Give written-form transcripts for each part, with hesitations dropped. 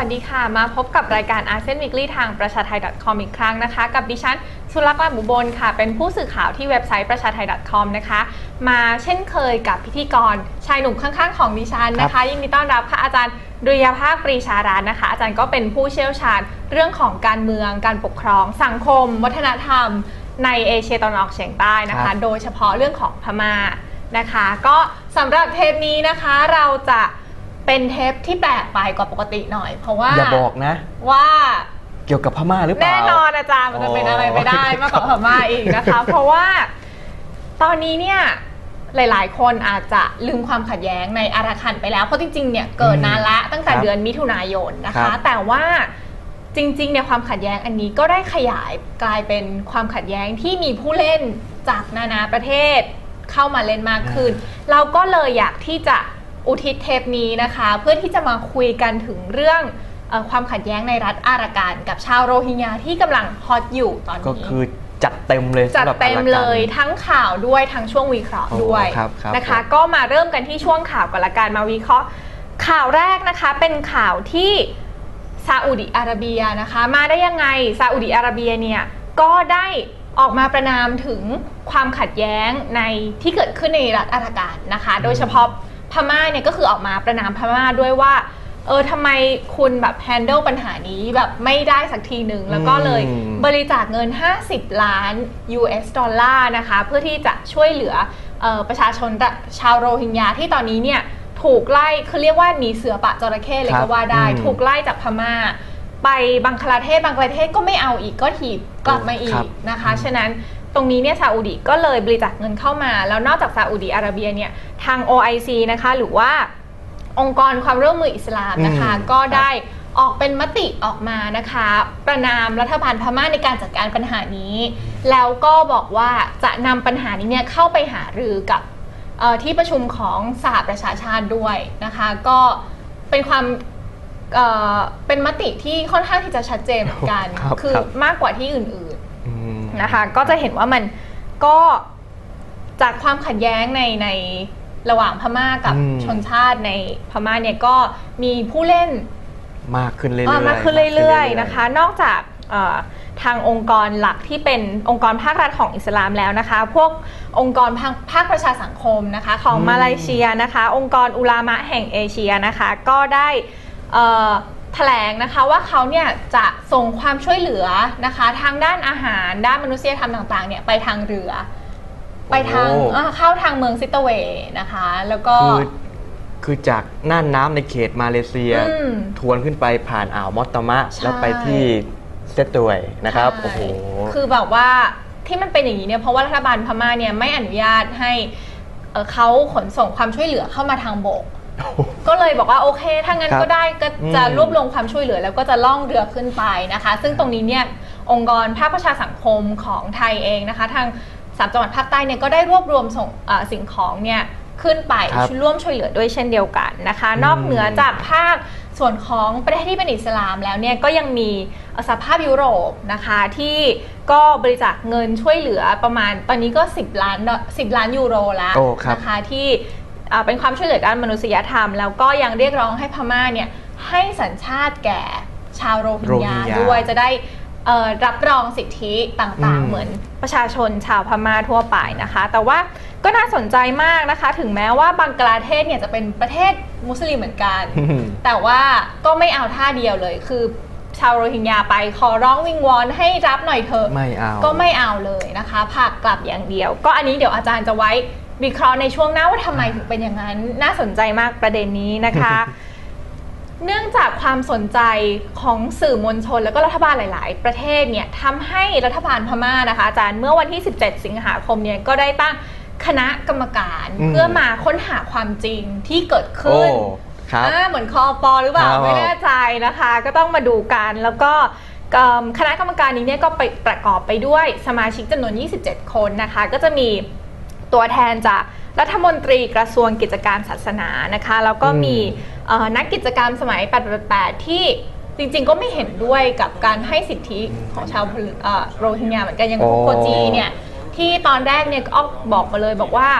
วัสดีค่ะมาพบกับรายการอาเซียนวีคลี่ทางประชาไทย .com อีกครั้งนะคะกับดิฉันสุลักษณ์ บุบลค่ะเป็นผู้สื่อข่าวที่เว็บไซต์ประชาไทย .com นะคะมาเช่นเคยกับพิธีกรชายหนุ่มข้างๆของดิฉันนะคะยินดีต้อนรับค่ะอาจารย์ดุริยภาคปรีชารัตน์นะคะอาจารย์ก็เป็นผู้เชี่ยวชาญเรื่องของการเมืองการปกครองสังคมวัฒนธรรมในเอเชียตะวันออกเฉียงใต้นะคะโดยเฉพาะเรื่องของพม่านะคะก็สำหรับเทปนี้นะคะเราจะเป็นเทปที่แปลกไปกว่าปกติหน่อยเพราะว่าอย่าบอกนะว่าเกี่ยวกับพม่าหรือเปล่าแน่นอนอาจารย์มันจะเป็นอะไรไม่ได้มากกว่าพม่าอีกนะคะเพราะว่าตอนนี้เนี่ยหลายๆคนอาจจะลืมความขัดแย้งในอาราคันไปแล้วเพราะจริงๆเนี่ยเกิดนานละตั้งแต่เดือนมิถุนายนนะคะแต่ว่าจริงๆเนี่ยความขัดแย้งอันนี้ก็ได้ขยายกลายเป็นความขัดแย้งที่มีผู้เล่นจากนานาประเทศเข้ามาเล่นมากขึ้นเราก็เลยอยากที่จะอุทิศเทปนี้นะคะเพื่อที่จะมาคุยกันถึงเรื่องความขัดแย้งในรัฐอารากันกับชาวโรฮิงญาที่กำลังฮอตอยู่ตอนนี้ก็คือจัดเต็มเลยจัดเต็มเลยทั้งข่าวด้วยทั้งช่วงวิเคราะห์ด้วยนะคะก็มาเริ่มกันที่ช่วงข่าวก่อนละกันมาวิเคราะห์ข่าวแรกนะคะเป็นข่าวที่ซาอุดิอาระเบียนะคะมาได้ยังไงซาอุดิอาระเบียเนี่ยก็ได้ออกมาประนามถึงความขัดแย้งในที่เกิดขึ้นในรัฐอารากันนะคะโดยเฉพาะพม่าเนี่ยก็คือออกมาประนามพม่าด้วยว่าทำไมคุณแบบแฮนเดิลปัญหานี้แบบไม่ได้สักทีหนึ่งแล้วก็เลยบริจาคเงิน50 ล้าน US ดอลลาร์นะคะเพื่อที่จะช่วยเหลือประชาชนชาวโรฮิงญาที่ตอนนี้เนี่ยถูกไล่คือเรียกว่าหนีเสือปะจระเข้เลยก็ว่าได้ถูกไล่จากพม่าไปบังคลาเทศก็ไม่เอาอีกก็ถีบกลับมาอีกนะคะฉะนั้นตรงนี้เนี่ยซาอุดิก็เลยบริจาคเงินเข้ามาแล้วนอกจากซาอุดิอาระเบียเนี่ยทาง OIC นะคะหรือว่าองค์กรความร่วมมืออิสลามนะคะก็ได้ออกเป็นมติออกมานะคะประณามรัฐบาลพม่าในการจัดการปัญหานี้แล้วก็บอกว่าจะนำปัญหานี้เนี่ยเข้าไปหารือกับที่ประชุมของสหประชาชาติด้วยนะคะก็เป็นความเป็นมติที่ค่อนข้างที่จะชัดเจนเหมือนกันคือมากกว่าที่อื่นๆนะคะก็จะเห็นว่ามันก็จากความขัดแย้งในระหว่างพม่ากับชนชาติในพม่าเนี่ยก็มีผู้เล่นมากขึ้นเรื่อยๆนะคะนอกจากทางองค์กรหลักที่เป็นองค์กรภาครัฐของอิสลามแล้วนะคะพวกองค์กรภาคประชาสังคมนะคะของมาเลเซียนะคะองค์กรอุลามะแห่งเอเชียนะคะก็ได้แถลงนะคะว่าเขาเนี่ยจะส่งความช่วยเหลือนะคะทางด้านอาหารด้านมนุษยธรรมต่างๆเนี่ยไปทางเรือไปทางเข้าทางเมืองซิตเวนะคะแล้วก็คือจากน่านน้ำในเขตมาเลเซียทวนขึ้นไปผ่านอ่าวมอตตามะแล้วไปที่เซตเวนะครับโอ้โหคือแบบว่าที่มันเป็นอย่างนี้เนี่ยเพราะว่ารัฐบาลพม่าเนี่ยไม่อนุญาตให้เขาขนส่งความช่วยเหลือเข้ามาทางบกก็เลยบอกว่าโอเคถ้างั้นก็ได้ก็จะรวบรวมความช่วยเหลือแล้วก็จะล่องเรือขึ้นไปนะคะซึ่งตรงนี้เนี่ยองค์กรภาคประชาสังคมของไทยเองนะคะทาง3 จังหวัดภาคใต้เนี่ยก็ได้รวบรวมส่งสิ่งของเนี่ยขึ้นไปร่วมช่วยเหลือด้วยเช่นเดียวกันนะคะนอกเหนือจากภาคส่วนของประเทศที่เป็นอิสลามแล้วเนี่ยก็ยังมีสหภาพยุโรปนะคะที่ก็บริจาคเงินช่วยเหลือประมาณตอนนี้ก็10 ล้านยูโรแล้วนะคะที่เป็นความช่วยเหลือด้านมนุษยธรรมแล้วก็ยังเรียกร้องให้พม่าเนี่ยให้สัญชาติแก่ชาวโรฮิงญาด้วยจะได้รับรองสิทธิต่างๆเหมือนประชาชนชาวพม่าทั่วไปนะคะแต่ว่าก็น่าสนใจมากนะคะถึงแม้ว่าบังกลาเทศเนี่ยจะเป็นประเทศมุสลิมเหมือนกันแต่ว่าก็ไม่เอาท่าเดียวเลยคือชาวโรฮิงญาไปขอร้องวิงวอนให้รับหน่อยเถอะก็ไม่เอาเลยนะคะผลักกลับอย่างเดียวก็อันนี้เดี๋ยวอาจารย์จะไว้วิเคราะห์ในช่วงหน้าว่าทำไมถึงเป็นอย่างนั้นน่าสนใจมากประเด็นนี้นะคะเนื่องจากความสนใจของสื่อมวลชนและก็รัฐบาลหลายๆประเทศเนี่ยทำให้รัฐบาลพม่านะคะอาจารย์เมื่อวันที่17 สิงหาคมเนี่ยก็ได้ตั้งคณะกรรมการเพื่อมาค้นหาความจริงที่เกิดขึ้นเหมือนคอป.หรือเปล่าไม่แน่ใจนะคะก็ต้องมาดูกันแล้วก็คณะกรรมการนี้เนี่ยก็ไปประกอบไปด้วยสมาชิกจำนวน27 คนนะคะก็จะมีตัวแทนจากรัฐมนตรีกระทรวงกิจการศาสนานะคะแล้วก็มีนักกิจกรรมสมัย888ที่จริงๆก็ไม่เห็นด้วยกับการให้สิทธิของชาวโรฮิงญาเหมือนกันอย่างโคจีเนี่ยที่ตอนแรกเนี่ยก็บอกมาเลยบอกว่า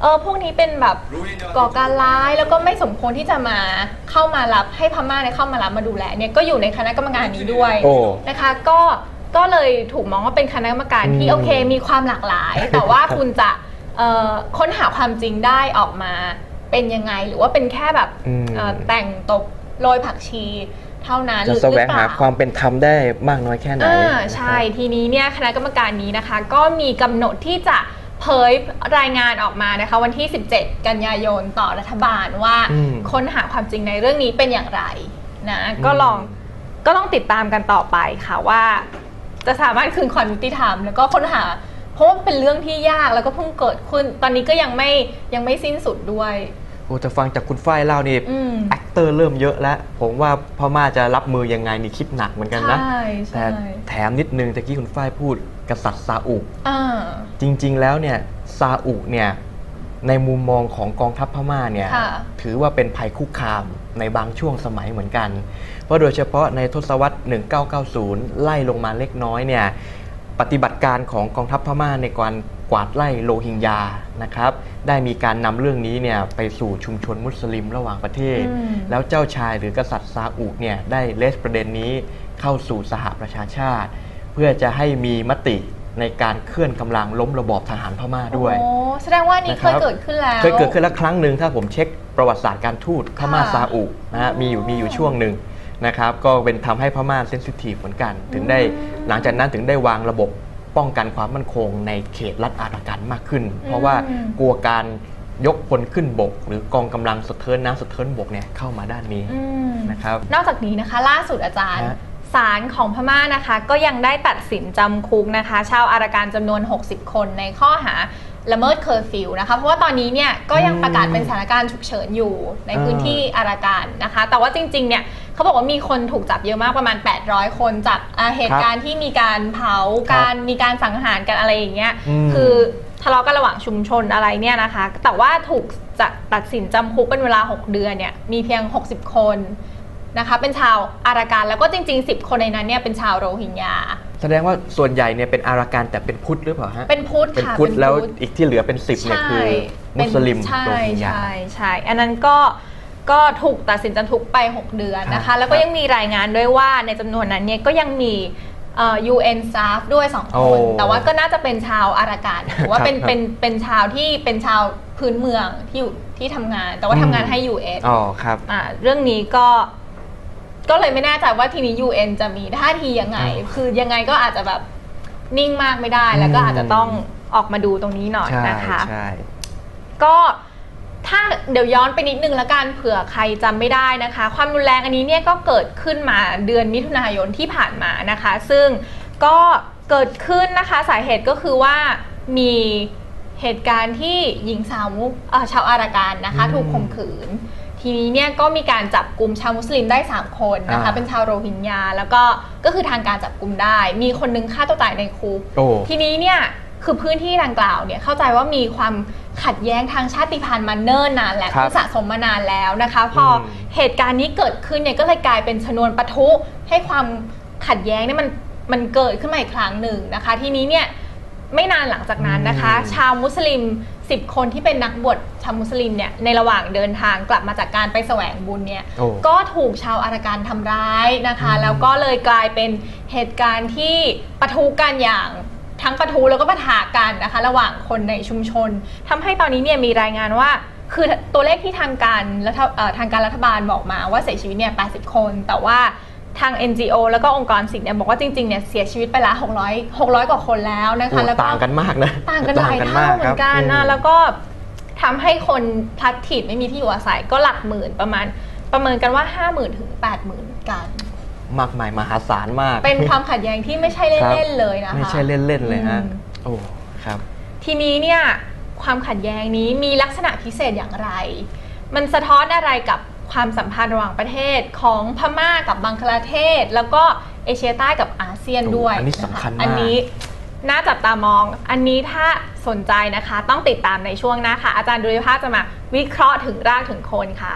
พวกนี้เป็นแบบก่อการร้ายแล้วก็ไม่สมควรที่จะมาเข้ามารับให้พม่าเนี่ยเข้ามารับมาดูแลเนี่ยก็อยู่ในคณะกรรมการนี้ด้วยนะคะก็เลยถูกมองว่าเป็นคณะกรรมการที่โอเคมีความหลากหลาย แต่ว่าคุณจะค้นหาความจริงได้ออกมาเป็นยังไงหรือว่าเป็นแค่แบบแต่งตบโรยผักชีเท่านั้นจะแสวงหาความเป็นธรรมได้มากน้อยแค่ไหนใช่ทีนี้เนี่ยคณะกรรมการนี้นะคะก็มีกำหนดที่จะเผยรายงานออกมานะคะวันที่17กันยายนต่อรัฐบาลว่าค้นหาความจริงในเรื่องนี้เป็นอย่างไรนะก็ต้องติดตามกันต่อไปค่ะว่าจะสามารถคืนความยุติธรรมแล้วก็ค้นหาเพราะว่าเป็นเรื่องที่ยากแล้วก็เพิ่งเกิดขึ้นตอนนี้ก็ยังไม่สิ้นสุดด้วยโอ้จะฟังจากคุณฝ้ายเล่านี่แอคเตอร์เริ่มเยอะแล้วผมว่าพม่าจะรับมือยังไงนี่คิดหนักเหมือนกันนะแต่แถมนิดนึงตะกี้คุณฝ้ายพูดกษัตริย์ซาอุจริงๆแล้วเนี่ยซาอุเนี่ยในมุมมองของกองทัพพม่าเนี่ยถือว่าเป็นภัยคุกคามในบางช่วงสมัยเหมือนกันเพราะโดยเฉพาะในทศวรรษ 1990 ไล่ลงมาเล็กน้อยเนี่ยปฏิบัติการของกองทัพพม่าในการกวาดไล่โรฮิงญานะครับได้มีการนำเรื่องนี้เนี่ยไปสู่ชุมชนมุสลิมระหว่างประเทศแล้วเจ้าชายหรือกษัตริย์ซาอุเนี่ยได้เลสประเด็นนี้เข้าสู่สหประชาชาติเพื่อจะให้มีมติในการเคลื่อนกำลังล้มระบอบทหารพม่าด้วยแสดงว่านี่เคยเกิดขึ้นแล้วเคยเกิดขึ้นแล้วครั้งหนึ่งถ้าผมเช็คประวัติศาสตร์การทูตพม่าซาอุนะฮะมีอยู่ช่วงหนึ่งนะครับก็เป็นทำให้พม่าเซนซิทีฟเหมือนกันถึงได้หลังจากนั้นถึงได้วางระบบป้องกันความมั่นคงในเขตรัฐอารากันมากขึ้นเพราะว่ากลัวการยกพลขึ้นบกหรือกองกำลังสะเทินน้ำสะเทินบกเนี่ยเข้ามาด้านนี้นะครับนอกจากนี้นะคะล่าสุดอาจารย์ศาลของพม่านะคะก็ยังได้ตัดสินจำคุกนะคะชาวอารากันจำนวน60 คนในข้อหาละเมิดเคอร์ฟิวนะคะเพราะว่าตอนนี้เนี่ยก็ยังประกาศเป็นสถานการณ์ฉุกเฉินอยู่ในพื้นที่อารากันนะคะแต่ว่าจริงๆเนี่ยเขาบอกว่ามีคนถูกจับเยอะมากประมาณ800 คนจากเหตุการณ์ที่มีการเผามีการสังหารกันอะไรอย่างเงี้ยคือทะเลาะกันระหว่างชุมชนอะไรเนี่ยนะคะแต่ว่าถูกตัดสินจำคุกเป็นเวลา6 เดือนเนี่ยมีเพียง60 คนนะคะเป็นชาวอารากันแล้วก็จริงๆ10 คนในนั้นเนี่ยเป็นชาวโรฮิงญาแสดงว่าส่วนใหญ่เนี่ยเป็นอารากันแต่เป็นพุทธหรือเปล่าฮะเป็นพุทธค่ะเป็นพุทธแล้วอีกที่เหลือเป็น10เนี่ยคือมุสลิมโรฮิงญาใช่อันนั้นก็ถูกตัดสินจำคุกไป6 เดือนนะคะแล้วก็ยังมีรายงานด้วยว่าในจำนวนนั้นเนี่ยก็ยังมีUN staff ด้วย2 คนแต่ว่าก็น่าจะเป็นชาวอารากันหรือว่าเป็นชาวที่เป็นชาวพื้นเมืองที่ทำงานแต่ว่าทำงานให้ UN ครับเรื่องนี้ก็เลยไม่แน่ใจว่าทีนี้ UN จะมีท่าทียังไงคือยังไงก็อาจจะแบบนิ่งมากไม่ได้แล้วก็อาจจะต้องออกมาดูตรงนี้หน่อยนะคะก็ถ้าเดี๋ยวย้อนไปนิดนึงละกันเผื่อใครจำไม่ได้นะคะความรุนแรงอันนี้เนี่ยก็เกิดขึ้นมาเดือนมิถุนายนที่ผ่านมานะคะซึ่งก็เกิดขึ้นนะคะสาเหตุก็คือว่ามีเหตุการณ์ที่หญิงสาวชาวอารากันนะคะถูกข่มขืนทีนี้เนี่ยก็มีการจับกลุ่มชาวมุสลิมได้3 คนนะคะเป็นชาวโรฮิงญาแล้วก็คือทางการจับกลุ่มได้มีคนนึงฆ่าตัวตายในคุกทีนี้เนี่ยคือพื้นที่ดังกล่าวเนี่ยเข้าใจว่ามีความขัดแย้งทางชาติพันธุ์มาเนิ่นนานแล้วสะสมมานานแล้วนะคะพอเหตุการณ์นี้เกิดขึ้นเนี่ยก็เลยกลายเป็นชนวนปะทุให้ความขัดแย้งเนี่ยมันเกิดขึ้นมาอีกครั้งหนึ่งนะคะทีนี้เนี่ยไม่นานหลังจากนั้นนะคะชาวมุสลิม10 คนที่เป็นนักบวชชาวมุสลิมเนี่ยในระหว่างเดินทางกลับมาจากการไปแสวงบุญเนี่ยก็ถูกชาวอารากันทำร้ายนะคะแล้วก็เลยกลายเป็นเหตุการณ์ที่ปะทุกันอย่างทั้งปะทุแล้วก็ปะทะกันนะคะระหว่างคนในชุมชนทำให้ตอนนี้เนี่ยมีรายงานว่าคือตัวเลขที่ทางการรัฐบาลบอกมาว่าเสียชีวิตเนี่ย80 คนแต่ว่าทาง NGO แล้วก็องค์กรศิลป์เนี่ยบอกว่าจริงๆเนี่ยเสียชีวิตไปแล้ว600 กว่าคนแล้วนะคะแล้วต่างกันมากนะต่างกันหลายเท่าเหมือนกันนะแล้วก็ทำให้คนพลัดถิ่นไม่มีที่อยู่อาศัยก็หลักหมื่นประเมินกันว่า 50,000 ถึง 80,000 กันมากมายมหาศาลมากเป็นความขัดแย้งที่ไม่ใช่เล่นๆเลยนะคะไม่ใช่เล่นๆเลยฮะโอ้ครับทีนี้เนี่ยความขัดแย้งนี้มีลักษณะพิเศษอย่างไรมันสะท้อนอะไรกับความสัมพันธ์ระหว่างประเทศของพม่ากับบังคลาเทศแล้วก็เอเชียใต้กับอาเซียนด้วยอันนี้สำคัญมากอันนี้น่าจับตามองอันนี้ถ้าสนใจนะคะต้องติดตามในช่วงหน้าค่ะอาจารย์ดุริยภาพจะมาวิเคราะห์ถึงรากถึงโคนค่ะ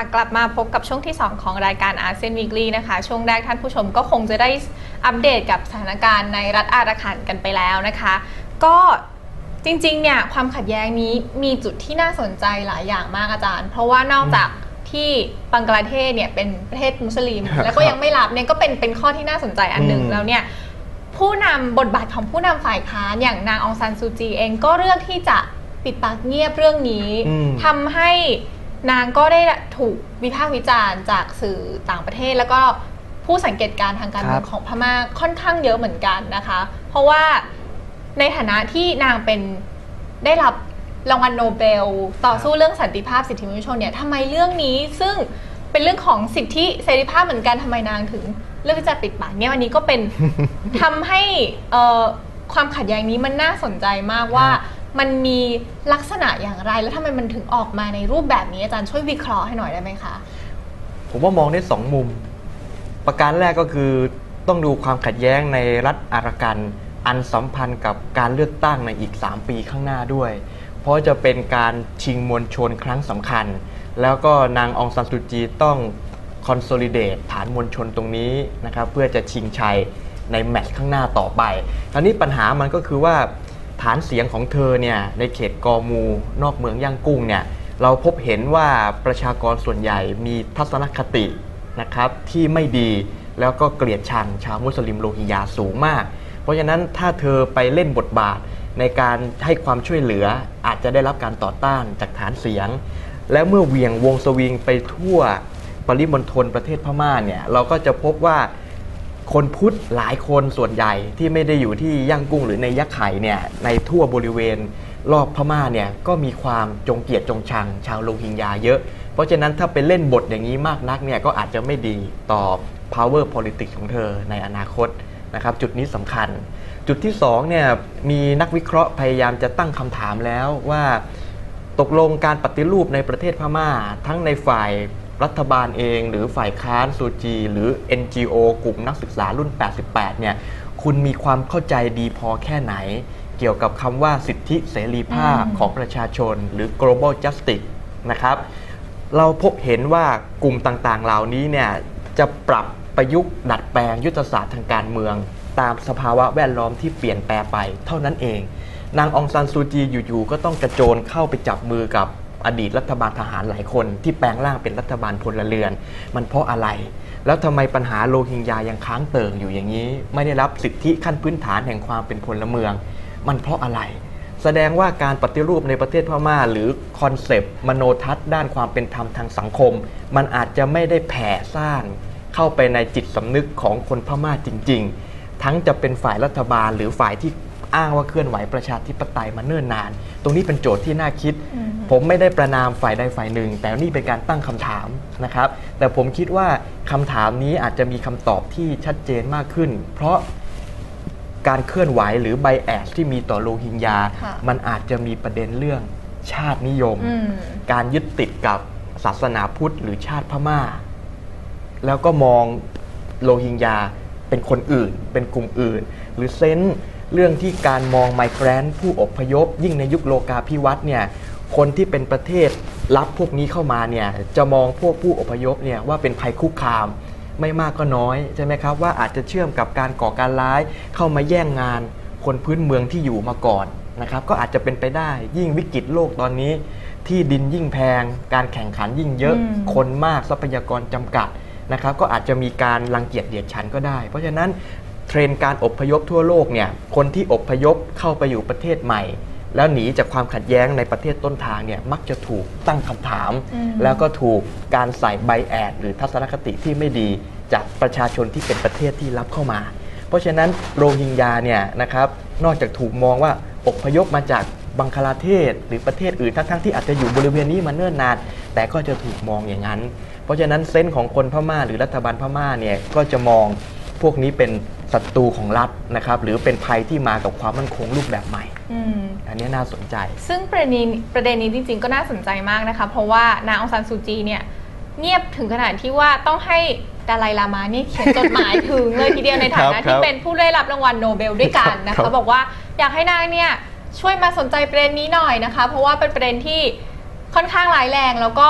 กลับมาพบกับช่วงที่2ของรายการอาเซียนวีคลี่นะคะช่วงแรกท่านผู้ชมก็คงจะได้อัปเดตกับสถานการณ์ในรัฐอาราคันกันไปแล้วนะคะก็จริงๆเนี่ยความขัดแย้งนี้มีจุดที่น่าสนใจหลายอย่างมากอาจารย์เพราะว่านอกจากที่บังกลาเทศเนี่ยเป็นประเทศมุสลิม แล้วก็ยังไม่รับเนี่ยก็เป็นข้อที่น่าสนใจอันหนึ่งแล้วเนี่ยผู้นำบทบาทของผู้นำฝ่ายค้านอย่างนางองซานซูจีเองก็เลือกที่จะปิดปากเงียบเรื่องนี้ทำให้นางก็ได้ถูกวิพากษ์วิจารณ์จากสื่อต่างประเทศแล้วก็ผู้สังเกตการณ์ทางการเมืองของพม่าค่อนข้างเยอะเหมือนกันนะคะเพราะว่าในฐานะที่นางเป็นได้รับรางวัลโนเบลต่อสู้เรื่องสันติภาพสิทธิมนุษยชนเนี่ยทำไมเรื่องนี้ซึ่งเป็นเรื่องของสิทธิเสรีภาพเหมือนกันทำไมนางถึงเลือกที่จะปิดปากเนี่ยวันนี้ก็เป็น ทำให้ความขัดแย้งนี้มันน่าสนใจมากว่ามันมีลักษณะอย่างไรแล้วทำไมมันถึงออกมาในรูปแบบนี้อาจารย์ช่วยวิเคราะห์ให้หน่อยได้ไหมคะผมว่ามองได้2มุมประการแรกก็คือต้องดูความขัดแย้งในรัฐอารากันอันสัมพันธ์กับการเลือกตั้งในอีก3ปีข้างหน้าด้วยเพราะจะเป็นการชิงมวลชนครั้งสำคัญแล้วก็นางองซานซูจีต้องคอนโซลิเดตฐานมวลชนตรงนี้นะครับเพื่อจะชิงชัยในแมตช์ข้างหน้าต่อไปคราวนี้ปัญหามันก็คือว่าฐานเสียงของเธอเนี่ยในเขตกอมูนอกเมืองย่างกุ้งเนี่ยเราพบเห็นว่าประชากรส่วนใหญ่มีทัศนคตินะครับที่ไม่ดีแล้วก็เกลียดชังชาวมุสลิมโรฮิงญาสูงมากเพราะฉะนั้นถ้าเธอไปเล่นบทบาทในการให้ความช่วยเหลืออาจจะได้รับการต่อต้านจากฐานเสียงและเมื่อเหวี่ยงวงสวิงไปทั่วปริมณฑลประเทศพม่าเนี่ยเราก็จะพบว่าคนพุทธหลายคนส่วนใหญ่ที่ไม่ได้อยู่ที่ย่างกุ้งหรือในยะไข่เนี่ยในทั่วบริเวณรอบพม่าเนี่ยก็มีความจงเกลียดจงชังชาวโรฮิงญาเยอะเพราะฉะนั้นถ้าไปเล่นบทอย่างนี้มากนักเนี่ยก็อาจจะไม่ดีต่อ power politics ของเธอในอนาคตนะครับจุดนี้สำคัญจุดที่2เนี่ยมีนักวิเคราะห์พยายามจะตั้งคำถามแล้วว่าตกลงการปฏิรูปในประเทศพม่าทั้งในฝ่ายรัฐบาลเองหรือฝ่ายค้านซูจีหรือ NGO กลุ่มนักศึกษารุ่น 88 เนี่ยคุณมีความเข้าใจดีพอแค่ไหนเกี่ยวกับคำว่าสิทธิเสรีภาพของประชาชนหรือ global justice นะครับเราพบเห็นว่ากลุ่มต่างๆเหล่านี้เนี่ยจะปรับประยุกต์ดัดแปลงยุทธศาสตร์ทางการเมืองตามสภาวะแวดล้อมที่เปลี่ยนแปลงไปเท่านั้นเองนางองซานซูจีอยู่ๆก็ต้องกระโจนเข้าไปจับมือกับอดีตรัฐบาลทหารหลายคนที่แปลงร่างเป็นรัฐบาลพลเรือนมันเพราะอะไรแล้วทำไมปัญหาโรฮิงญายังค้างเติ่งอยู่อย่างนี้ไม่ได้รับสิทธิขั้นพื้นฐานแห่งความเป็นพลเมืองมันเพราะอะไรแสดงว่าการปฏิรูปในประเทศพม่าหรือคอนเซปต์มโนทัศน์ด้านความเป็นธรรมทางสังคมมันอาจจะไม่ได้แผ่ซ่านเข้าไปในจิตสำนึกของคนพม่าจริงๆทั้งจะเป็นฝ่ายรัฐบาลหรือฝ่ายที่อ้างว่าเคลื่อนไหวประชาธิปไตยมาเนิ่นนานตรงนี้เป็นโจทย์ที่น่าคิดผมไม่ได้ประนามฝ่ายใดฝ่ายหนึ่งแต่นี่เป็นการตั้งคำถามนะครับแต่ผมคิดว่าคำถามนี้อาจจะมีคำตอบที่ชัดเจนมากขึ้นเพราะการเคลื่อนไหวหรือไบแอสที่มีต่อโรฮิงญามันอาจจะมีประเด็นเรื่องชาตินิยมการยึดติดกับศาสนาพุทธหรือชาติพม่าแล้วก็มองโรฮิงญาเป็นคนอื่นเป็นกลุ่มอื่นหรือเซนส์เรื่องที่การมองไมเกรนต์ผู้อพยพยิ่งในยุคโลกาภิวัตน์เนี่ยคนที่เป็นประเทศรับพวกนี้เข้ามาเนี่ยจะมองพวกผู้อพยพเนี่ยว่าเป็นภัยคุกคามไม่มากก็น้อยใช่ไหมครับว่าอาจจะเชื่อมกับการก่อการร้ายเข้ามาแย่งงานคนพื้นเมืองที่อยู่มาก่อนนะครับก็อาจจะเป็นไปได้ยิ่งวิกฤตโลกตอนนี้ที่ดินยิ่งแพงการแข่งขันยิ่งเยอะคนมากทรัพยากรจำกัดนะครับก็อาจจะมีการรังเกียจเหยียดฉันก็ได้เพราะฉะนั้นเทรนด์การอพยพทั่วโลกเนี่ยคนที่อพยพเข้าไปอยู่ประเทศใหม่แล้วหนีจากความขัดแย้งในประเทศต้นทางเนี่ยมักจะถูกตั้งคำถามแล้วก็ถูกการใส่ไบแอสหรือทัศนคติที่ไม่ดีจากประชาชนที่เป็นประเทศที่รับเข้ามาเพราะฉะนั้นโรฮิงญาเนี่ยนะครับนอกจากถูกมองว่าอพยพมาจากบังคลาเทศหรือประเทศอื่นทั้งที่อาจจะอยู่บริเวณนี้มาเนิ่นนานแต่ก็จะถูกมองอย่างนั้นเพราะฉะนั้นเซนส์ของคนพม่าหรือรัฐบาลพม่าเนี่ยก็จะมองพวกนี้เป็นศัตรูของรัฐนะครับหรือเป็นภัยที่มากับความมั่นคงรูปแบบใหม่อันนี้น่าสนใจซึ่งประเด็นนี้จริงๆก็น่าสนใจมากนะคะเพราะว่านางองซานซูจีเนี่ยเงียบถึงขนาดที่ว่าต้องให้ดาไลลามานี่เขียนจดหมายถึงเลยทีเดียวในฐานะที่เป็นผู้ได้รับรางวัลโนเบลด้วยกันนะคะบอกว่าอยากให้นางเนี่ยช่วยมาสนใจประเด็นนี้หน่อยนะคะเพราะว่าเป็นประเด็นที่ค่อนข้างร้ายแรงแล้วก็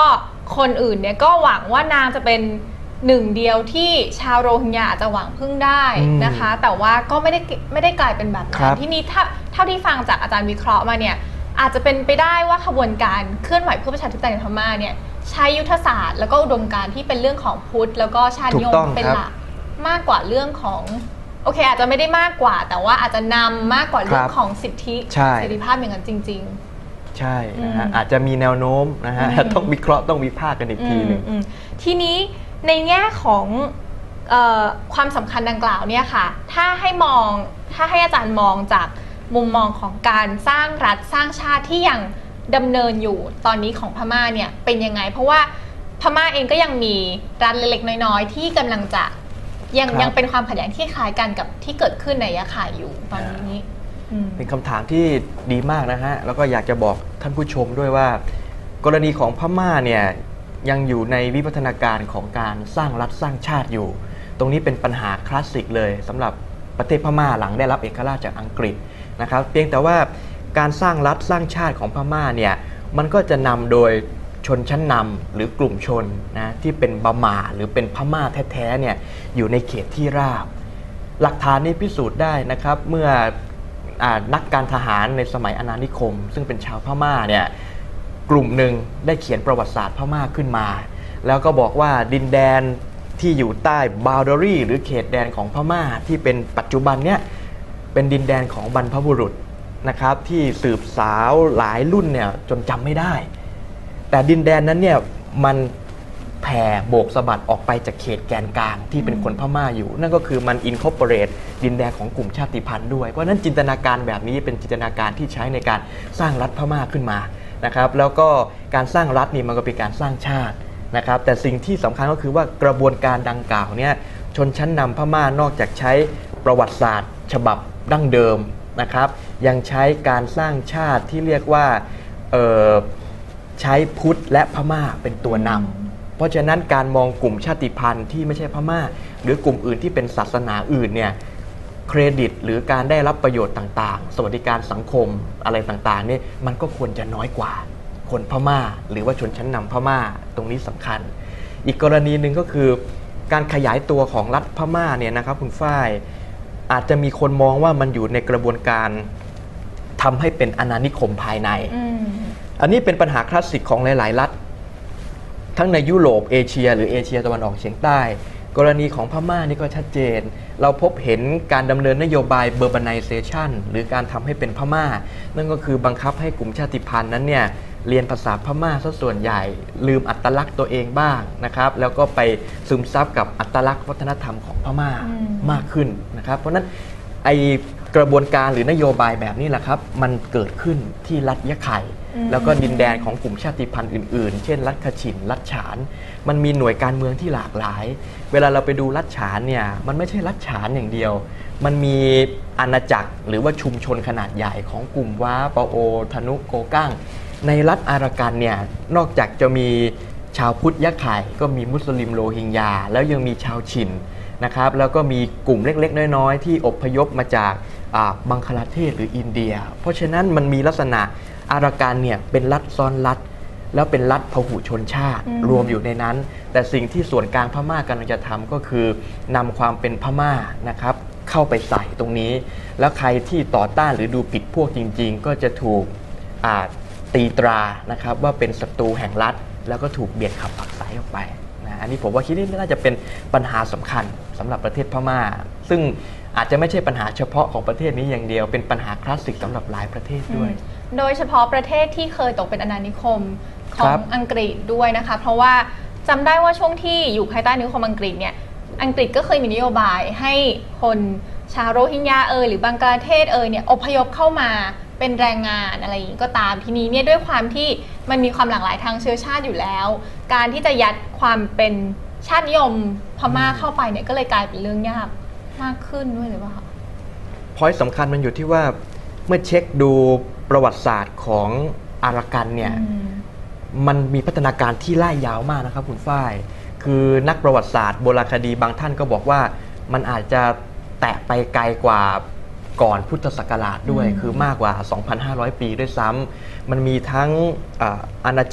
คนอื่นเนี่ยก็หวังว่านางจะเป็นหนึ่งเดียวที่ชาวโรฮิงญาอาจจะหวังพึ่งได้นะคะแต่ว่าก็ไม่ได้กลายเป็นแบบนั้นที่นี้เท่าที่ฟังจากอาจารย์วิเคราะห์มาเนี่ยอาจจะเป็นไปได้ว่าขบวนการเคลื่อนไหวเพื่อประชาธิปไตยในพม่าเนี่ยใช้ยุทธศาสตร์แล้วก็อุดมการณ์ที่เป็นเรื่องของพุทธแล้วก็ชาตินิยมเป็นหลักมากกว่าเรื่องของโอเคอาจจะไม่ได้มากกว่าแต่ว่าอาจจะนำมากกว่าเรื่องของสิทธิเสรีภาพอย่างนั้นจริงๆใช่นะฮะอาจจะมีแนวโน้มนะฮะต้องวิเคราะห์ต้องวิพากษ์กันอีกทีหนึ่งทีนี้ในแง่ของความสำคัญดังกล่าวเนี่ยค่ะถ้าให้อาจารย์มองจากมุมมองของการสร้างรัฐสร้างชาติที่ยังดำเนินอยู่ตอนนี้ของพม่าเนี่ยเป็นยังไงเพราะว่าพม่าเองก็ยังมีรัฐเล็กๆน้อยๆที่กำลังจะยังเป็นความขัดแย้งที่คล้ายกันกับที่เกิดขึ้นในยะข่ายอยู่ตอนนี้เป็นคำถามที่ดีมากนะฮะแล้วก็อยากจะบอกท่านผู้ชมด้วยว่ากรณีของพม่าเนี่ยยังอยู่ในวิวัฒนาการของการสร้างรัฐสร้างชาติอยู่ตรงนี้เป็นปัญหาคลาสสิกเลยสำหรับประเทศพม่าหลังได้รับเอกราชจากอังกฤษนะครับเพียงแต่ว่าการสร้างรัฐสร้างชาติของพม่าเนี่ยมันก็จะนำโดยชนชั้นนำหรือกลุ่มชนนะที่เป็นบาหม่าหรือเป็นพม่าแท้ๆเนี่ยอยู่ในเขตที่ราบหลักฐานนี้พิสูจน์ได้นะครับเมื่อนักการทหารในสมัยอาณานิคมซึ่งเป็นชาวพม่าเนี่ยกลุ่มหนึ่งได้เขียนประวัติศาสตร์พม่าขึ้นมาแล้วก็บอกว่าดินแดนที่อยู่ใต้บาวดารีหรือเขตแดนของพม่าที่เป็นปัจจุบันเนี่ยเป็นดินแดนของบรรพบุรุษนะครับที่สืบสาวหลายรุ่นเนี่ยจนจำไม่ได้แต่ดินแดนนั้นเนี่ยมันแผ่โบกสะบัดออกไปจากเขตแกนกลางที่เป็นคนพม่าอยู่นั่นก็คือมันอินคอร์ปอเรตดินแดนของกลุ่มชาติพันธุ์ด้วยเพราะนั้นจินตนาการแบบนี้เป็นจินตนาการที่ใช้ในการสร้างรัฐพม่าขึ้นมานะครับแล้วก็การสร้างรัฐนี่มันก็เป็นการสร้างชาตินะครับแต่สิ่งที่สำคัญก็คือว่ากระบวนการดังกล่าวเนี่ยชนชั้นนำพม่านอกจากใช้ประวัติศาสตร์ฉบับดั้งเดิมนะครับยังใช้การสร้างชาติที่เรียกว่าใช้พุทธและพม่าเป็นตัวนำเพราะฉะนั้นการมองกลุ่มชาติพันธุ์ที่ไม่ใช่พม่าหรือกลุ่มอื่นที่เป็นศาสนาอื่นเนี่ยเครดิตหรือการได้รับประโยชน์ต่างๆสวัสดิการสังคมอะไรต่างๆนี่มันก็ควรจะน้อยกว่าคนพม่าหรือว่าชนชั้นนำพม่าตรงนี้สำคัญอีกกรณีหนึ่งก็คือการขยายตัวของรัฐพม่าเนี่ยนะครับคุณฝ้ายอาจจะมีคนมองว่ามันอยู่ในกระบวนการทำให้เป็นอาณานิคมภายในอันนี้เป็นปัญหาคลาสสิกของหลายๆรัฐทั้งในยุโรปเอเชียหรือเอเชียตะวันออกเฉียงใต้กรณีของพม่านี่ก็ชัดเจนเราพบเห็นการดำเนินนโยบาย Urbanization หรือการทำให้เป็นพม่านั่นก็คือบังคับให้กลุ่มชาติพันธุ์นั้นเนี่ยเรียนภาษาพม่าซะส่วนใหญ่ลืมอัตลักษณ์ตัวเองบ้างนะครับแล้วก็ไปซึมซับกับอัตลักษณ์วัฒนธรรมของพม่ามากขึ้นนะครับเพราะนั้นไอกระบวนการหรือนโยบายแบบนี้แหละครับมันเกิดขึ้นที่รัฐยะไข่แล้วก็ดินแดนของกลุ่มชาติพันธุ์อื่นๆเช่นรัฐคชินรัฐฉานมันมีหน่วยการเมืองที่หลากหลายเวลาเราไปดูรัฐฉานเนี่ยมันไม่ใช่รัฐฉานอย่างเดียวมันมีอาณาจักรหรือว่าชุมชนขนาดใหญ่ของกลุ่มว้าปาโอธนุโกกั้งในรัฐอารากันเนี่ยนอกจากจะมีชาวพุทธยะไข่ก็มีมุสลิมโรฮิงญาแล้วยังมีชาวชินนะครับแล้วก็มีกลุ่มเล็กๆน้อยๆที่อพยพมาจากบังคลาเทศหรืออินเดียเพราะฉะนั้นมันมีลักษณะอารากันเนี่ยเป็นรัฐซ้อนรัฐแล้วเป็นรัฐพหุชนชาติรวมอยู่ในนั้นแต่สิ่งที่ส่วนกลางพม่ากำลังจะทำก็คือนำความเป็นพม่านะครับเข้าไปใส่ตรงนี้แล้วใครที่ต่อต้านหรือดูผิดพวกจริงๆก็จะถูกตีตรานะครับว่าเป็นศัตรูแห่งรัฐแล้วก็ถูกเบียดขับผลักไสออกไปนะอันนี้ผมว่าคิดว่าน่าจะเป็นปัญหาสำคัญสำหรับประเทศพม่าซึ่งอาจจะไม่ใช่ปัญหาเฉพาะของประเทศนี้อย่างเดียวเป็นปัญหาคลาสสิกสำหรับหลายประเทศด้วยโดยเฉพาะประเทศที่เคยตกเป็นอาณานิคมของอังกฤษด้วยนะคะเพราะว่าจำได้ว่าช่วงที่อยู่ภายใต้อาณานิคมอังกฤษเนี่ยอังกฤษก็เคยมีนโยบายให้คนชาวโรฮิงญาหรือบังกลาเทศเนี่ยอพยพเข้ามาเป็นแรงงานอะไรอย่างนี้ก็ตามทีนี้เนี่ยด้วยความที่มันมีความหลากหลายทางเชื้อชาติอยู่แล้วการที่จะยัดความเป็นชาตินิยมพม่าเข้าไปเนี่ยก็เลยกลายเป็นเรื่องยากมากขึ้นด้วยหรือเปล่าคะ point สำคัญมันอยู่ที่ว่าเมื่อเช็คดูประวัติศาสตร์ของอารากันเนี่ยมันมีพัฒนาการที่ไล่ยาวมากนะครับคุณฝ้ายคือนักประวัติศาสตร์โบราณคดีบางท่านก็บอกว่ามันอาจจะแตะไปไกลกว่าก่อนพุทธศักราชด้วยคือมากกว่า 2,500 ปีด้วยซ้ำมันมีทั้งอาณาจักร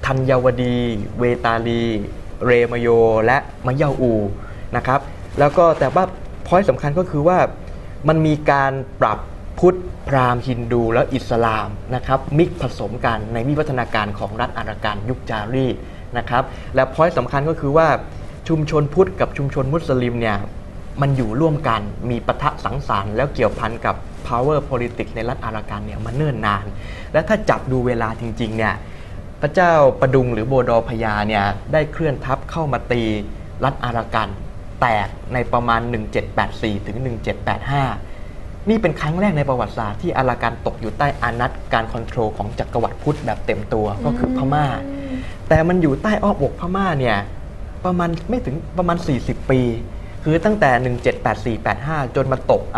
ธัญวดีเวตาลีเรมโยและมะเยาอูนะครับแล้วก็แต่ว่าพอยต์สำคัญก็คือว่ามันมีการปรับพุทธพราหมณ์ฮินดูและอิสลามนะครับมิกผสมกันในวิวัฒนาการของรัฐอารากันยุคจารีตนะครับและพอยต์สำคัญก็คือว่าชุมชนพุทธกับชุมชนมุสลิมเนี่ยมันอยู่ร่วมกันมีปะทะสังสรรค์แล้วเกี่ยวพันกับ power politics ในรัฐอารากันเนี่ยมาเนิ่นนานและถ้าจับดูเวลาจริงๆเนี่ยพระเจ้าประดุงหรือโบดอพญาเนี่ยได้เคลื่อนทัพเข้ามาตีรัฐอารากันแตกในประมาณ 1784 ถึง 1785 นี่เป็นครั้งแรกในประวัติศาสตร์ที่อารากันตกอยู่ใต้อานัตการคอนโทรลของจักรวรรดิพุทธแบบเต็มตัวก็คือพม่าแต่มันอยู่ใต้อ้อมอกพม่าเนี่ยประมาณไม่ถึงประมาณ40 ปีคือตั้งแต่ 1784-85 จนมาตกเอา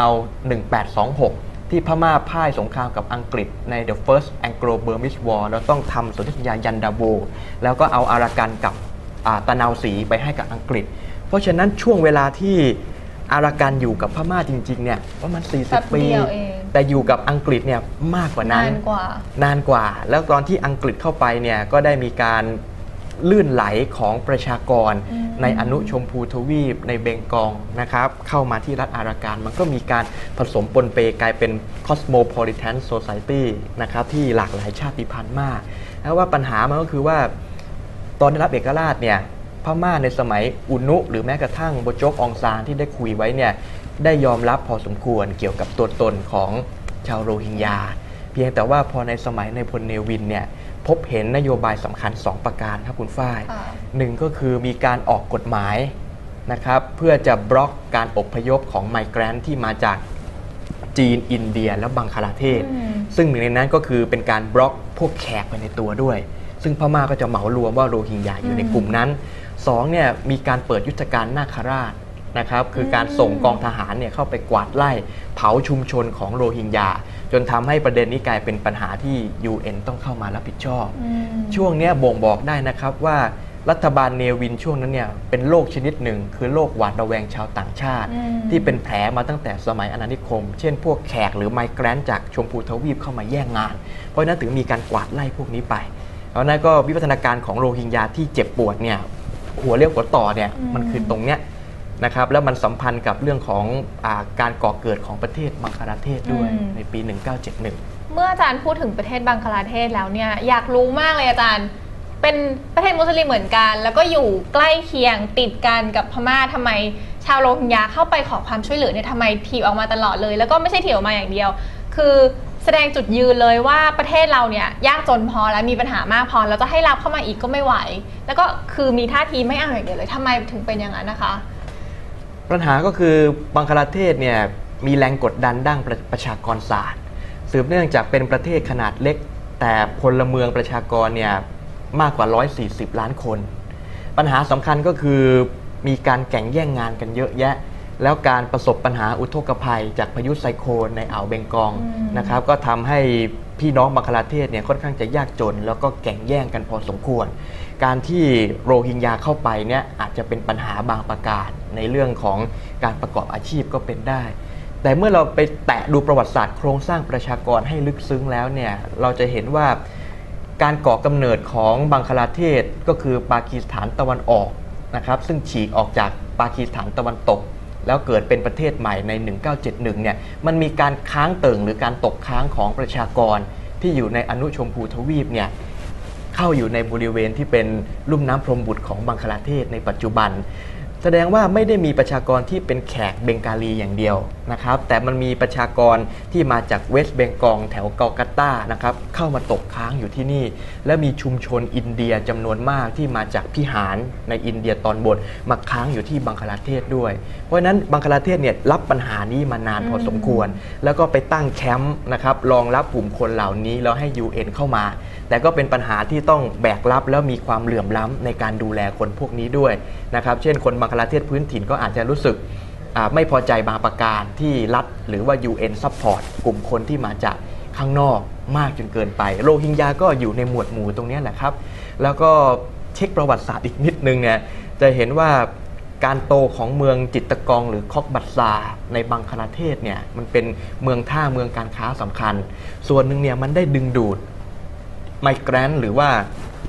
1826 ที่พม่าพ่ายสงครามกับอังกฤษใน The First Anglo-Burmese War แล้วต้องทำสนธิสัญญายันดาโบแล้วก็เอาอารากันกับตะนาวศรีไปให้กับอังกฤษเพราะฉะนั้นช่วงเวลาที่อารากันอยู่กับพม่าจริงๆเนี่ยประมาณ40 ปีแต่อยู่กับอังกฤษเนี่ยมากกว่านั้นนานกว่าแล้วตอนที่อังกฤษเข้าไปเนี่ยก็ได้มีการลื่นไหลของประชากรในอนุชมพูทวีปในเบงกอลนะครับเข้ามาที่รัฐอารากันมันก็มีการผสมปนเปกลายเป็น cosmopolitan society นะครับที่หลากหลายชาติพันธุ์มากแล้วว่าปัญหามันก็คือว่าตอนได้รับเอกราชเนี่ยพม่าในสมัยอุนุหรือแม้กระทั่งโบโจกองซานที่ได้คุยไว้เนี่ยได้ยอมรับพอสมควรเกี่ยวกับตัวตนของชาวโรฮิงญาเพียงแต่ว่าพอในสมัยในพลเนวินเนี่ยพบเห็นนโยบายสำคัญ2ประการครับคุณฝ้ายหนึ่งก็คือมีการออกกฎหมายนะครับเพื่อจะบล็อกการอพยพของไมเกรนท์ที่มาจากจีนอินเดียและบังคลาเทศซึ่งหนึ่งในนั้นก็คือเป็นการบล็อกพวกแขกไปในตัวด้วยซึ่งพม่าก็จะเหมารวมว่าโรฮิงญาอยู่ในกลุ่มนั้น2เนี่ยมีการเปิดยุทธการนาคราชนะครับคือการส่งกองทหารเนี่ยเข้าไปกวาดไล่เผาชุมชนของโรฮิงญาจนทำให้ประเด็นนี้กลายเป็นปัญหาที่ UN ต้องเข้ามารับผิดชอบช่วงนี้บ่งบอกได้นะครับว่ารัฐบาลเนวินช่วงนั้นเนี่ยเป็นโรคชนิดหนึ่งคือโรคหวาดระแวงชาวต่างชาติที่เป็นแผลมาตั้งแต่สมัยอาณานิคมเช่นพวกแขกหรือไมเกรนท์จากชมพูทวีปเข้ามาแย่งงานเพราะฉะนั้นถึงมีการกวาดไล่พวกนี้ไปแล้วนั่นก็วิวัฒนาการของโรฮิงญาที่เจ็บปวดเนี่ยหัวเรียวหัวต่อเนี่ยมันคือตรงเนี้ยนะครับแล้วมันสัมพันธ์กับเรื่องของการก่อเกิดของประเทศบังคลาเทศด้วยในปี 1971 เมื่ออาจารย์พูดถึงประเทศบังคลาเทศแล้วเนี่ยอยากรู้มากเลยอาจารย์เป็นประเทศมุสลิมเหมือนกันแล้วก็อยู่ใกล้เคียงติดกันกับพม่าทำไมชาวโรฮิงญาเข้าไปขอความช่วยเหลือเนี่ยทำไมถีบออกมาตลอดเลยแล้วก็ไม่ใช่ถีบออกมาอย่างเดียวคือแสดงจุดยืนเลยว่าประเทศเราเนี่ยยากจนพอแล้วมีปัญหามากพอแล้วจะให้รับเข้ามาอีกก็ไม่ไหวแล้วก็คือมีท่าทีไม่เอาอย่างเดียวเลยทำไมถึงเป็นอย่างนั้นนะคะปัญหาก็คือบังคลาเทศเนี่ยมีแรงกดดันด้านประชากรศาสตร์สืบเนื่องจากเป็นประเทศขนาดเล็กแต่พลเมืองประชากรเนี่ยมากกว่า140 ล้านคนปัญหาสำคัญก็คือมีการแข่งแย่งงานกันเยอะแยะแล้วการประสบปัญหาอุทกภัยจากพายุไซโคลนในอ่าวเบงกอลนะครับก็ทำให้พี่น้องบังคลาเทศเนี่ยค่อนข้างจะยากจนแล้วก็แข่งแย่งกันพอสมควรการที่โรฮิงญาเข้าไปเนี่ยอาจจะเป็นปัญหาบางประการในเรื่องของการประกอบอาชีพก็เป็นได้แต่เมื่อเราไปแตะดูประวัติศาสตร์โครงสร้างประชากรให้ลึกซึ้งแล้วเนี่ยเราจะเห็นว่าการก่อกำเนิดของบังคลาเทศก็คือปากีสถานตะวันออกนะครับซึ่งฉีกออกจากปากีสถานตะวันตกแล้วเกิดเป็นประเทศใหม่ใน 1971 เนี่ยมันมีการค้างเติ่งหรือการตกค้างของประชากรที่อยู่ในอนุชมพูทวีปเนี่ยเข้าอยู่ในบริเวณที่เป็นลุ่มน้ำพรมบุตรของบังคลาเทศในปัจจุบันแสดงว่าไม่ได้มีประชากรที่เป็นแขกเบงกาลีอย่างเดียวนะครับแต่มันมีประชากรที่มาจากเวสต์เบงกอลแถวกัลกัตตานะครับเข้ามาตกค้างอยู่ที่นี่และมีชุมชนอินเดียจำนวนมากที่มาจากพิหารในอินเดียตอนบนมาค้างอยู่ที่บังคลาเทศด้วยเพราะฉะนั้นบังคลาเทศเนี่ยรับปัญหานี้มานานพอสมควรแล้วก็ไปตั้งแคมป์นะครับรองรับกลุ่มคนเหล่านี้แล้วให้ UN เข้ามาแต่ก็เป็นปัญหาที่ต้องแบกรับแล้วมีความเหลื่อมล้ำในการดูแลคนพวกนี้ด้วยนะครับเช่นคนบังคลาเทศพื้นถิ่นก็อาจจะรู้สึกไม่พอใจบางประการที่รัฐหรือว่า UN support กลุ่มคนที่มาจากข้างนอกมากจนเกินไปโรฮิงญาก็อยู่ในหมวดหมู่ตรงนี้แหละครับแล้วก็เช็คประวัติศาสตร์อีกนิดนึงเนี่ยจะเห็นว่าการโตของเมืองจิตตกองหรือคอกบัตซาในบังคลาเทศเนี่ยมันเป็นเมืองท่าเมืองการค้าสำคัญส่วนหนึ่งเนี่ยมันได้ดึงดูดไมเกรนท์หรือว่า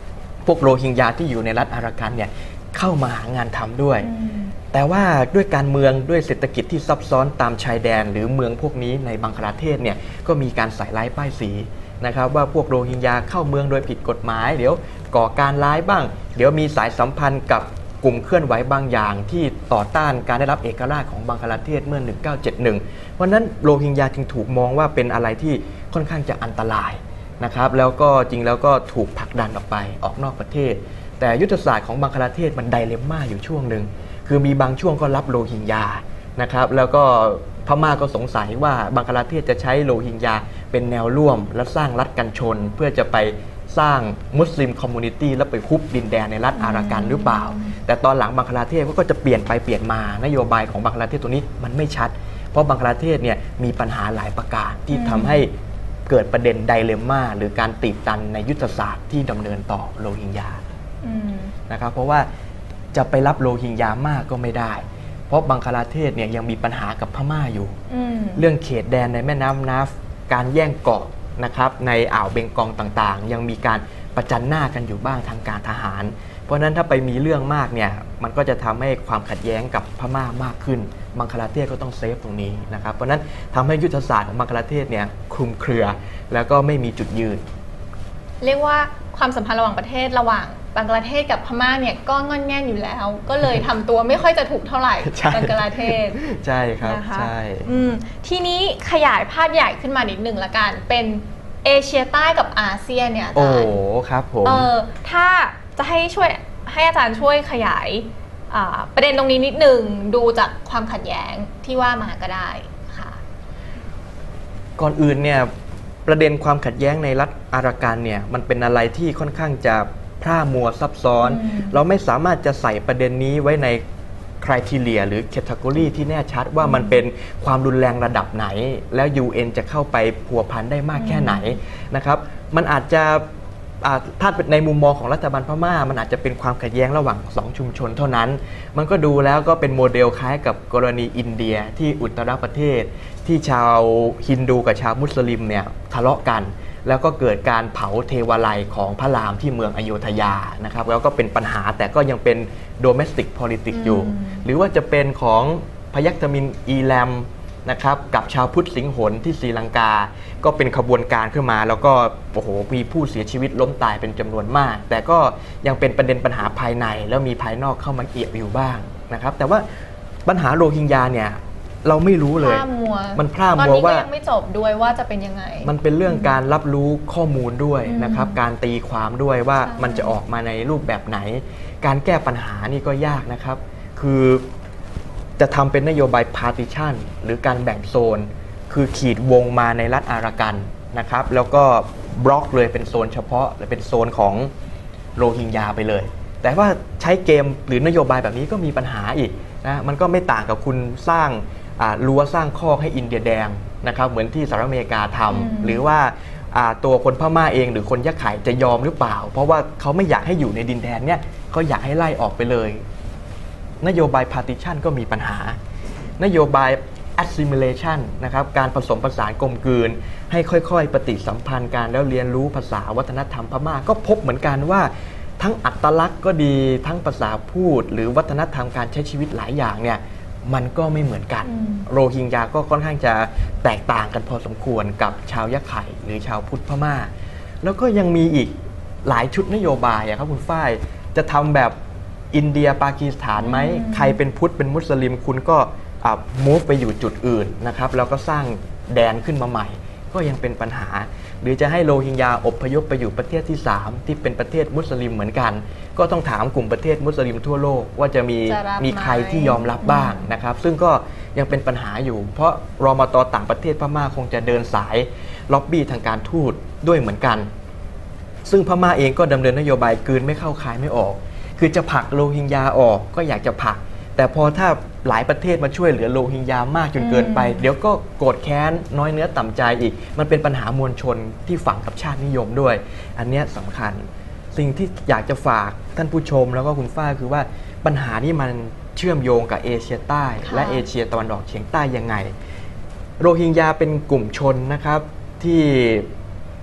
พวกโรฮิงญาที่อยู่ในรัฐอารากันเนี่ยเข้ามาหางานทำด้วยแต่ว่าด้วยการเมืองด้วยเศรษฐกิจที่ซับซ้อนตามชายแดนหรือเมืองพวกนี้ในบังคลาเทศเนี่ยก็มีการใส่ร้ายป้ายสีนะครับว่าพวกโรฮิงญาเข้าเมืองโดยผิดกฎหมายเดี๋ยวก่อการร้ายบ้างเดี๋ยวมีสายสัมพันธ์กับกลุ่มเคลื่อนไหวบางอย่างที่ต่อต้านการได้รับเอกราชของบังคลาเทศเมื่อ 1971 เพราะนั้นโรฮิงญาจึงถูกมองว่าเป็นอะไรที่ค่อนข้างจะอันตรายนะครับแล้วก็จริงแล้วก็ถูกผลักดันออกไปออกนอกประเทศแต่ยุทธศาสตร์ของบังคลาเทศมันไดเลมม่าอยู่ช่วงหนึ่งคือมีบางช่วงก็รับโรฮิงญานะครับแล้วก็พม่าก็สงสัยว่าบังคลาเทศจะใช้โรฮิงญาเป็นแนวร่วมและสร้างรัฐกันชนเพื่อจะไปสร้างมุสลิมคอมมูนิตี้แล้วไปคุบดินแดนในรัฐอารากันหรือเปล่าแต่ตอนหลังบังคลาเทศก็จะเปลี่ยนไปเปลี่ยนมานโยบายของบังคลาเทศตัวนี้มันไม่ชัดเพราะบังคลาเทศเนี่ยมีปัญหาหลายประการที่ทำให้เกิดประเด็นไดเลมม่าหรือการตีบตันในยุทธศาสตร์ที่ดำเนินต่อโรฮิงญานะครับเพราะว่าจะไปรับโรฮิงญามากก็ไม่ได้เพราะบังคลาเทศเนี่ยยังมีปัญหากับพม่าอยู่เรื่องเขตแดนในแม่น้ำนัฟการแย่งเกาะนะครับในอ่าวเบงกอลต่างๆยังมีการประจันหน้ากันอยู่บ้างทางการทหารเพราะฉะนั้นถ้าไปมีเรื่องมากเนี่ยมันก็จะทำให้ความขัดแย้งกับพม่ามากขึ้นบังคลาเทศก็ต้องเซฟตรงนี้นะครับเพราะฉะนั้นทำให้ยุทธศาสตร์ของบังคลาเทศเนี่ยคลุมเครือแล้วก็ไม่มีจุดยืนเรียกว่าความสัมพันธ์ระหว่างประเทศระหว่างบังกลาเทศกับพม่าเนี่ยก็งอนแง่นอยู่แล้วก็เลยทำตัวไม่ค่อยจะถูกเท่าไหร่บังกลาเทศใช่ครับใช่ทีนี้ขยายภาพใหญ่ขึ้นมานิดหนึ่งละกันเป็นเอเชียใต้กับอาเซียนเนี่ยอาจารย์ครับผมถ้าจะให้อาจารย์ช่วยขยายประเด็นตรงนี้นิดหนึ่งดูจากความขัดแย้งที่ว่ามาก็ได้ค่ะก่อนอื่นเนี่ยประเด็นความขัดแย้งในรัฐอารากันเนี่ยมันเป็นอะไรที่ค่อนข้างจะพร่ามัวซับซ้อนเราไม่สามารถจะใส่ประเด็นนี้ไว้ในคุณทีเรียหรือแคตตากรีที่แน่ชัดว่ามันเป็นความรุนแรงระดับไหนแล้ว UN จะเข้าไปพัวพันได้มากแค่ไหนนะครับมันอาจจะถ้าในมุมมองของรัฐบาลพม่ามันอาจจะเป็นความขัดแย้งระหว่าง2ชุมชนเท่านั้นมันก็ดูแล้วก็เป็นโมเดลคล้ายกับกรณีอินเดียที่อุตรประเทศที่ชาวฮินดูกับชาวมุสลิมเนี่ยทะเลาะกันแล้วก็เกิดการเผาเทวาลัยของพระรามที่เมืองอโยธยานะครับแล้วก็เป็นปัญหาแต่ก็ยังเป็น domestic politics อยู่หรือว่าจะเป็นของพยัคฆ์ทมิฬอีแลมนะครับกับชาวพุทธสิงหนที่ศรีลังกาก็เป็นขบวนการขึ้นมาแล้วก็โอ้โหมีผู้เสียชีวิตล้มตายเป็นจำนวนมากแต่ก็ยังเป็นประเด็นปัญหาภายในแล้วมีภายนอกเข้ามาเกี่ยวอยู่บ้างนะครับแต่ว่าปัญหาโรฮิงญาเนี่ยเราไม่รู้เลยมันพร่ามัวว่าตอนนี้ก็ยังไม่จบด้วยว่าจะเป็นยังไงมันเป็นเรื่องการรับรู้ข้อมูลด้วยนะครับการตีความด้วยว่ามันจะออกมาในรูปแบบไหนการแก้ปัญหานี่ก็ยากนะครับคือจะทำเป็นนโยบาย partition หรือการแบ่งโซนคือขีดวงมาในรัฐอารากันนะครับแล้วก็บล็อกเลยเป็นโซนเฉพาะหรือเป็นโซนของโรฮิงญาไปเลยแต่ว่าใช้เกมหรือนโยบายแบบนี้ก็มีปัญหาอีกนะมันก็ไม่ต่างกับคุณสร้างรั้วสร้างคอกให้อินเดียแดงนะครับเหมือนที่สหรัฐอเมริกาทำหรือว่าตัวคนพม่าเองหรือคนยะไข่จะยอมหรือเปล่าเพราะว่าเขาไม่อยากให้อยู่ในดินแดนเนี่ยเขาอยากให้ไล่ออกไปเลยนโยบาย partition ก็มีปัญหานโยบาย assimilation นะครับการผสมผสานกลมกลืนให้ค่อยๆปฏิสัมพันธ์กันแล้วเรียนรู้ภาษาวัฒนธรรมพม่าก็พบเหมือนกันว่าทั้งอัตลักษณ์ก็ดีทั้งภาษาพูดหรือวัฒนธรรมการใช้ชีวิตหลายอย่างเนี่ยมันก็ไม่เหมือนกันโรฮิงญาก็ค่อนข้างจะแตกต่างกันพอสมควรกับชาวยะไข่หรือชาวพุทธพม่าแล้วก็ยังมีอีกหลายชุดนโยบายครับคุณฝ้ายจะทำแบบอินเดียปากีสถานไหมใครเป็นพุทธเป็นมุสลิมคุณก็move ไปอยู่จุดอื่นนะครับแล้วก็สร้างแดนขึ้นมาใหม่ก็ยังเป็นปัญหาหรือจะให้โรฮิงญาอพยพไปอยู่ประเทศที่3ที่เป็นประเทศมุสลิมเหมือนกันก็ต้องถามกลุ่มประเทศมุสลิมทั่วโลกว่าจะมีใครที่ยอมรับบ้างนะครับซึ่งก็ยังเป็นปัญหาอยู่เพราะรมต.ต่างประเทศพม่าคงจะเดินสายล็อบบี้ทางการทูตด้วยเหมือนกันซึ่งพม่าเองก็ดำเนินนโยบายกลืนไม่เข้าคายไม่ออกคือจะผลักโรฮิงญาออกก็อยากจะผลักแต่พอถ้าหลายประเทศมาช่วยเหลือโรฮิงญามากจนเกินไปเดี๋ยวก็โกรธแค้นน้อยเนื้อต่ำใจอีกมันเป็นปัญหามวลชนที่ฝังกับชาตินิยมด้วยอันนี้สำคัญสิ่งที่อยากจะฝากท่านผู้ชมแล้วก็คุณฝ้ายคือว่าปัญหานี้มันเชื่อมโยงกับเอเชียใต้และเอเชียตะวันออกเฉียงใต้ยังไงโรฮิงญาเป็นกลุ่มชนนะครับที่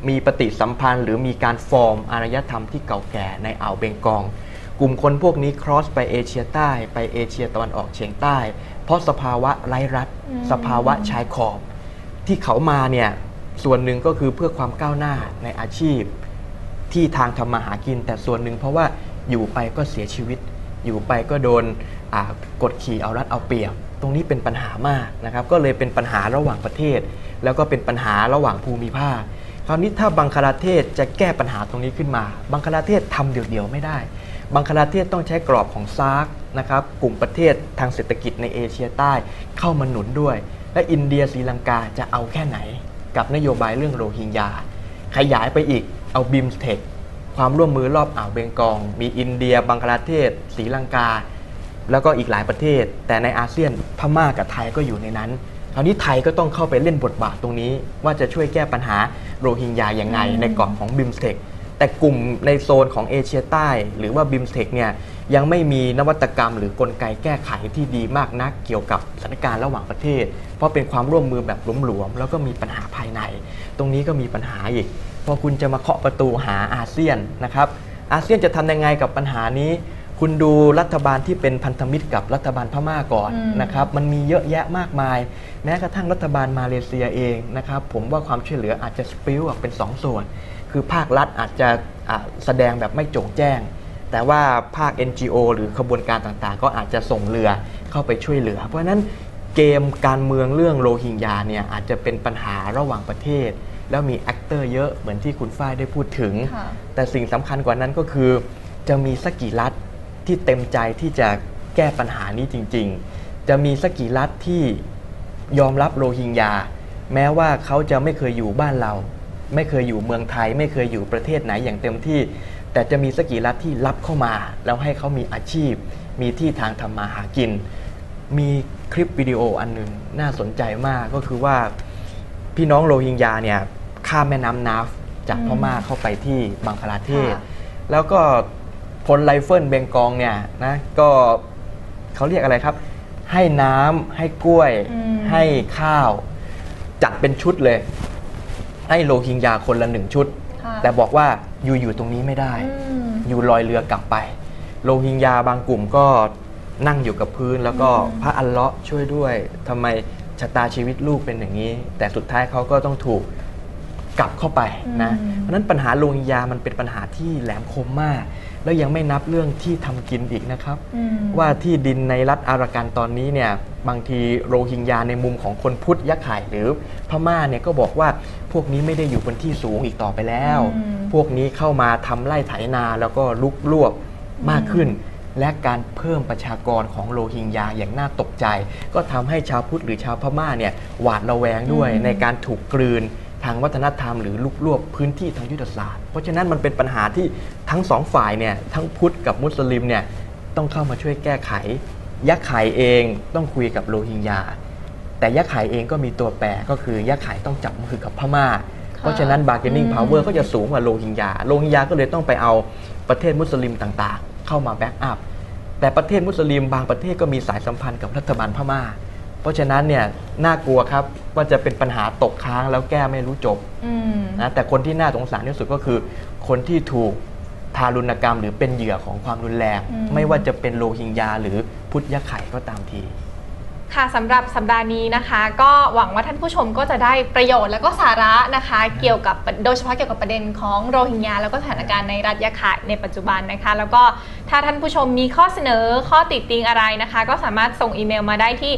มีปฏิสัมพันธ์หรือมีการฟอร์มอารยธรรมที่เก่าแก่ในอ่าวเบงกอลกลุ่มคนพวกนี้ครอสไปเอเชียใต้ไปเอเชียตะวันออกเฉียงใต้เพราะสภาวะไร้รัฐสภาวะชายขอบที่เขามาเนี่ยส่วนหนึ่งก็คือเพื่อความก้าวหน้าในอาชีพที่ทางทำมาหากินแต่ส่วนหนึ่งเพราะว่าอยู่ไปก็เสียชีวิตอยู่ไปก็โดนกดขี่เอารัดเอาเปรียบตรงนี้เป็นปัญหามากนะครับก็เลยเป็นปัญหาระหว่างประเทศแล้วก็เป็นปัญหาระหว่างภูมิภาคคราวนี้ถ้าบังคลาเทศจะแก้ปัญหาตรงนี้ขึ้นมาบังคลาเทศทำเดี่ยวๆไม่ได้บังคลาเทศต้องใช้กรอบของซาร์กนะครับกลุ่มประเทศทางเศรษฐกิจในเอเชียใต้เข้ามาหนุนด้วยและอินเดียศรีลังกาจะเอาแค่ไหนกับนโยบายเรื่องโรฮิงญาขยายไปอีกเอาบิมสเทคความร่วมมือรอบอ่าวเบงกอลมีอินเดียบังคลาเทศศรีลังกาแล้วก็อีกหลายประเทศแต่ในอาเซียนพม่ากับไทยก็อยู่ในนั้นคราวนี้ไทยก็ต้องเข้าไปเล่นบทบาทตรงนี้ว่าจะช่วยแก้ปัญหาโรฮิงญาอย่างไงในกรอบของบิมสเทคแต่กลุ่มในโซนของเอเชียใต้หรือว่าบิมสเทคเนี่ยยังไม่มีนวัตกรรมหรือกลไกแก้ไขที่ดีมากนักเกี่ยวกับสถานการณ์ระหว่างประเทศเพราะเป็นความร่วมมือแบบหลวมๆแล้วก็มีปัญหาภายในตรงนี้ก็มีปัญหาอีกพอคุณจะมาเคาะประตูหาอาเซียนนะครับอาเซียนจะทำยังไงกับปัญหานี้คุณดูรัฐบาลที่เป็นพันธมิตรกับรัฐบาลพม่าก่อนนะครับมันมีเยอะแยะมากมายแม้กระทั่งรัฐบาลมาเลเซียเองนะครับผมว่าความช่วยเหลืออาจจะสปริ้วออกเป็น2ส่วนคือภาครัฐอาจจะแสดงแบบไม่โจ่งแจ้งแต่ว่าภาค NGO หรือขบวนการต่างๆก็อาจจะส่งเรือเข้าไปช่วยเหลือเพราะฉะนั้นเกมการเมืองเรื่องโรฮิงญาเนี่ยอาจจะเป็นปัญหาระหว่างประเทศแล้วมีแอคเตอร์เยอะเหมือนที่คุณฝ้ายได้พูดถึงแต่สิ่งสำคัญกว่านั้นก็คือจะมีสักกี่รัฐที่เต็มใจที่จะแก้ปัญหานี้จริงๆจะมีสักกี่รัฐที่ยอมรับโรฮิงญาแม้ว่าเขาจะไม่เคยอยู่บ้านเราไม่เคยอยู่เมืองไทยไม่เคยอยู่ประเทศไหนอย่างเต็มที่แต่จะมีสักกี่รัฐที่รับเข้ามาแล้วให้เขามีอาชีพมีที่ทางทำมาหากินมีคลิปวิดีโออันนึงน่าสนใจมากก็คือว่าพี่น้องโรฮิงญาเนี่ยข้ามแม่น้ำนาฟจากพม่าเข้าไปที่บังคลาเทศแล้วก็พลไรเฟิลเบงกอลเนี่ยนะก็เขาเรียกอะไรครับให้น้ำให้กล้วยให้ข้าวจัดเป็นชุดเลยให้โรฮิงญาคนละ1ชุดแต่บอกว่าอยู่ตรงนี้ไม่ได้อยู่ลอยเรือกลับไปโรฮิงญาบางกลุ่มก็นั่งอยู่กับพื้นแล้วก็พระอัลเลาะห์ช่วยด้วยทำไมชะตาชีวิตลูกเป็นอย่างนี้แต่สุดท้ายเขาก็ต้องถูกกลับเข้าไปนะเพราะนั้นปัญหาโรฮิงญามันเป็นปัญหาที่แหลมคมมากแล้วยังไม่นับเรื่องที่ทำกินอีกนะครับว่าที่ดินในรัฐอารากันตอนนี้เนี่ยบางทีโรฮิงญาในมุมของคนพุทธยักษ์ไข่หรือพม่าเนี่ยก็บอกว่าพวกนี้ไม่ได้อยู่บนที่สูงอีกต่อไปแล้วพวกนี้เข้ามาทำไร่ไถนาแล้วก็ลุกลวกมากขึ้นและการเพิ่มประชากรของโรฮิงญาอย่างน่าตกใจก็ทำให้ชาวพุทธหรือชาวพม่าเนี่ยหวาดระแวงด้วยในการถูกกลืนทางวัฒนธรรมหรือลุกลวกพื้นที่ทางยุทธศาสตร์เพราะฉะนั้นมันเป็นปัญหาที่ทั้งสองฝ่ายเนี่ยทั้งพุทธกับมุสลิมเนี่ยต้องเข้ามาช่วยแก้ไขยักษ์ไข่เองต้องคุยกับโรฮิงญาแต่ยักษ์ไข่เองก็มีตัวแปรก็คือยักษ์ไข่ต้องจับมือกับพม่าเพราะฉะนั้น bargaining power ก็จะสูงกว่าโรฮิงญาก็เลยต้องไปเอาประเทศมุสลิมต่างๆเข้ามาแบ็กอัพแต่ประเทศมุสลิมบางประเทศก็มีสายสัมพันธ์กับรัฐบาลพม่าเพราะฉะนั้นเนี่ยน่ากลัวครับว่าจะเป็นปัญหาตกค้างแล้วแก้ไม่รู้จบนะแต่คนที่น่าสงสารที่สุดก็คือคนที่ถูกทารุณกรรมหรือเป็นเหยื่อของความรุนแรงไม่ว่าจะเป็นโรฮิงญาหรือพุทธยักษ์ไข่ก็ตามทีค่ะสำหรับสัปดาห์นี้นะคะก็หวังว่าท่านผู้ชมก็จะได้ประโยชน์และก็สาระนะคะเกี่ยวกับโดยเฉพาะเกี่ยวกับประเด็นของโรฮิงญาแล้วก็สถานการณ์ในรัฐยะไข่ในปัจจุบันนะคะแล้วก็ถ้าท่านผู้ชมมีข้อเสนอข้อติติงอะไรนะคะก็สามารถส่งอีเมลมาได้ที่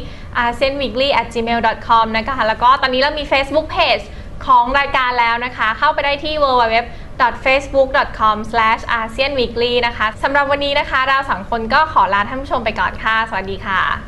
aseanweekly@gmail.com นะคะแล้วก็ตอนนี้เรามี Facebook Page ของรายการแล้วนะคะเข้าไปได้ที่ www.facebook.com/ASEANweekly นะคะสำหรับวันนี้นะคะเรา2คนก็ขอลาท่านผู้ชมไปก่อนค่ะสวัสดีค่ะ